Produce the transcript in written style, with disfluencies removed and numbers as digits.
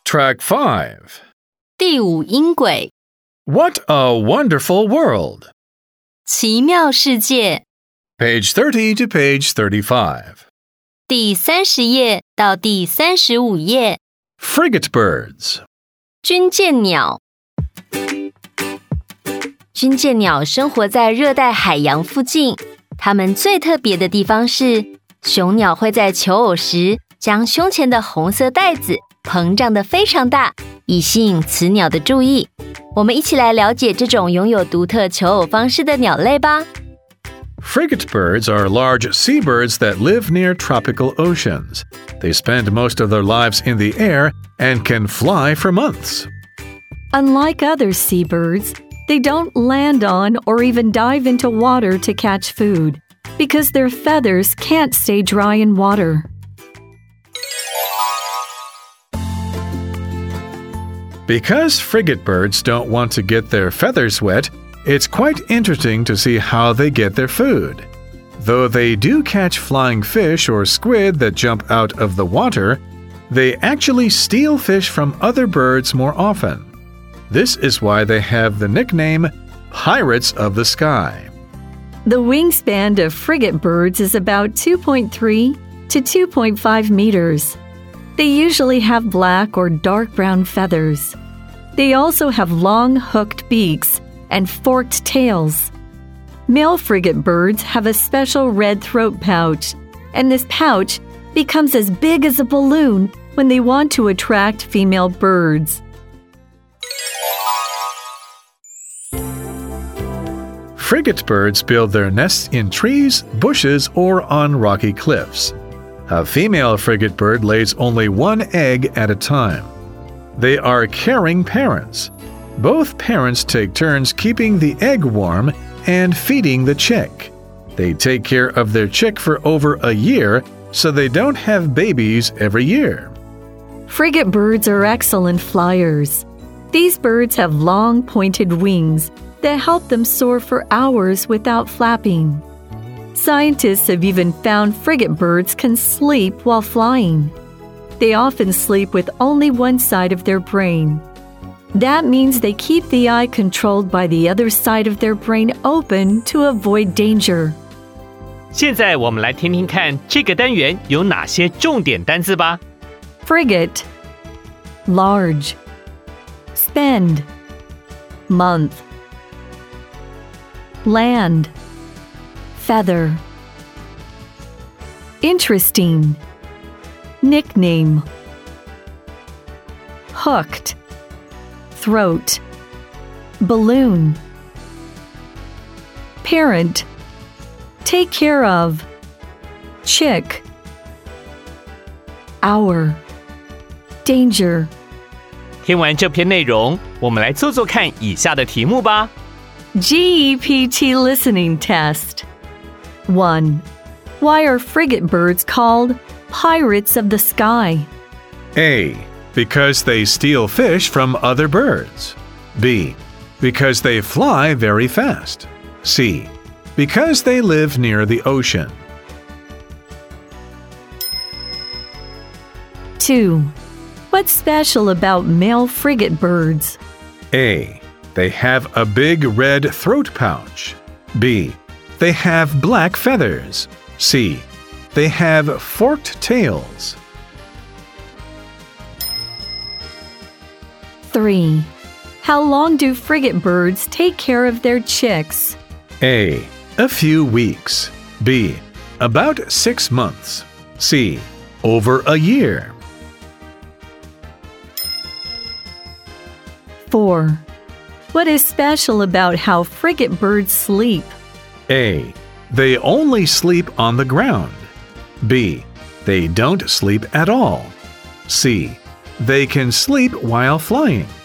Track 5. 第五音轨 What a wonderful world! 奇妙世界 Page 30 to page 35. 第30页到第35页 Frigate birds. 军舰鸟军舰鸟生活在热带海洋附近，它们最特别的地方是，雄鸟会在求偶时将胸前的红色带子膨胀得非常大，以吸引雌鸟的注意。我们一起来了解这种拥有独特求偶方式的鸟类吧。 Frigate birds are large seabirds that live near tropical oceans. They spend most of their lives in the air and can fly for months. Unlike other seabirds, they don't land on or even dive into water to catch food because their feathers can't stay dry in water. Because frigate birds don't want to get their feathers wet, it's quite interesting to see how they get their food. Though they do catch flying fish or squid that jump out of the water, they actually steal fish from other birds more often. This is why they have the nickname Pirates of the Sky. The wingspan of frigate birds is about 2.3 to 2.5 meters. They usually have black or dark brown feathers. They also have long hooked beaks and forked tails. Male frigate birds have a special red throat pouch, and this pouch becomes as big as a balloon when they want to attract female birds. Frigate birds build their nests in trees, bushes, or on rocky cliffs. A female frigate bird lays only one egg at a time. They are caring parents. Both parents take turns keeping the egg warm and feeding the chick. They take care of their chick for over a year, so they don't have babies every year. Frigate birds are excellent flyers. These birds have long, pointed wings that help them soar for hours without flapping. Scientists have even found frigate birds can sleep while flying. They often sleep with only one side of their brain. That means they keep the eye controlled by the other side of their brain open to avoid danger. 现在我们来听听看这个单元有哪些重点单字吧。 Frigate, large, spend, month, land, feather, interesting, nickname, hooked, throat, balloon, parent, take care of, chick, hour, danger. 听完这篇内容，我们来做做看以下的题目吧。 GEPT listening test. 1. Why are frigate birds called pirates of the sky? A. Because they steal fish from other birds. B. Because they fly very fast. C. Because they live near the ocean. 2. What's special about male frigate birds? A. They have a big red throat pouch. B. They have black feathers. C. They have forked tails. 3. How long do frigate birds take care of their chicks? A. A few weeks. B. About 6 months. C. Over a year. 4. What is special about how frigate birds sleep? A. They only sleep on the ground. B. They don't sleep at all. C. They can sleep while flying.